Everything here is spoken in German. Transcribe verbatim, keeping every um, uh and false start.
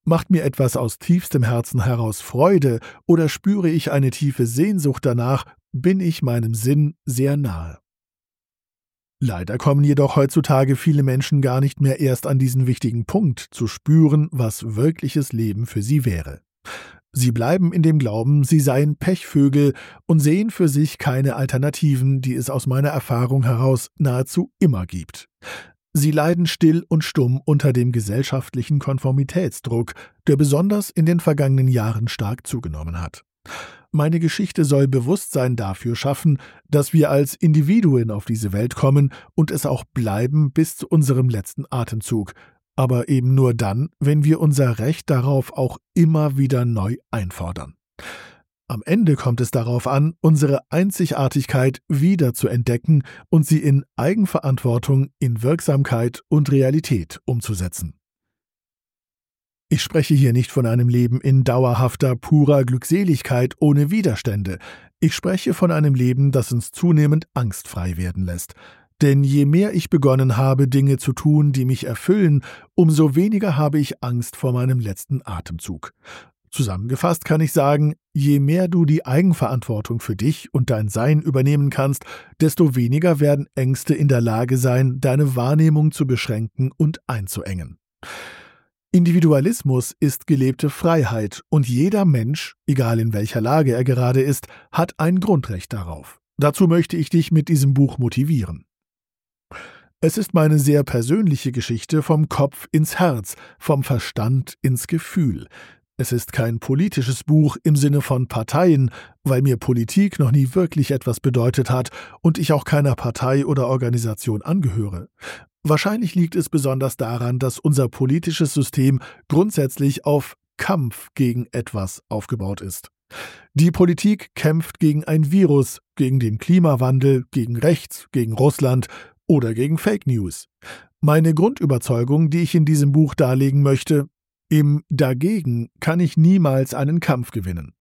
Macht mir etwas aus tiefstem Herzen heraus Freude oder spüre ich eine tiefe Sehnsucht danach, bin ich meinem Sinn sehr nahe. Leider kommen jedoch heutzutage viele Menschen gar nicht mehr erst an diesen wichtigen Punkt, zu spüren, was wirkliches Leben für sie wäre. Sie bleiben in dem Glauben, sie seien Pechvögel und sehen für sich keine Alternativen, die es aus meiner Erfahrung heraus nahezu immer gibt. Sie leiden still und stumm unter dem gesellschaftlichen Konformitätsdruck, der besonders in den vergangenen Jahren stark zugenommen hat. Meine Geschichte soll Bewusstsein dafür schaffen, dass wir als Individuen auf diese Welt kommen und es auch bleiben bis zu unserem letzten Atemzug, aber eben nur dann, wenn wir unser Recht darauf auch immer wieder neu einfordern. Am Ende kommt es darauf an, unsere Einzigartigkeit wieder zu entdecken und sie in Eigenverantwortung, in Wirksamkeit und Realität umzusetzen. Ich spreche hier nicht von einem Leben in dauerhafter, purer Glückseligkeit ohne Widerstände. Ich spreche von einem Leben, das uns zunehmend angstfrei werden lässt. Denn je mehr ich begonnen habe, Dinge zu tun, die mich erfüllen, umso weniger habe ich Angst vor meinem letzten Atemzug. Zusammengefasst kann ich sagen, je mehr du die Eigenverantwortung für dich und dein Sein übernehmen kannst, desto weniger werden Ängste in der Lage sein, deine Wahrnehmung zu beschränken und einzuengen. Individualismus ist gelebte Freiheit und jeder Mensch, egal in welcher Lage er gerade ist, hat ein Grundrecht darauf. Dazu möchte ich dich mit diesem Buch motivieren. Es ist meine sehr persönliche Geschichte vom Kopf ins Herz, vom Verstand ins Gefühl. Es ist kein politisches Buch im Sinne von Parteien, weil mir Politik noch nie wirklich etwas bedeutet hat und ich auch keiner Partei oder Organisation angehöre. Wahrscheinlich liegt es besonders daran, dass unser politisches System grundsätzlich auf Kampf gegen etwas aufgebaut ist. Die Politik kämpft gegen ein Virus, gegen den Klimawandel, gegen Rechts, gegen Russland oder gegen Fake News. Meine Grundüberzeugung, die ich in diesem Buch darlegen möchte: Im Dagegen kann ich niemals einen Kampf gewinnen.